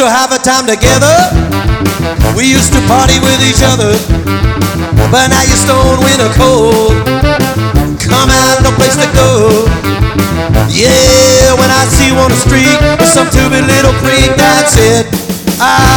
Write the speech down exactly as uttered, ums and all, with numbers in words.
to have a time together. We used to party with each other, but now you're stone winter cold. Come out, no place to go. Yeah, when I see you on the street with some stupid little creep, that's it. I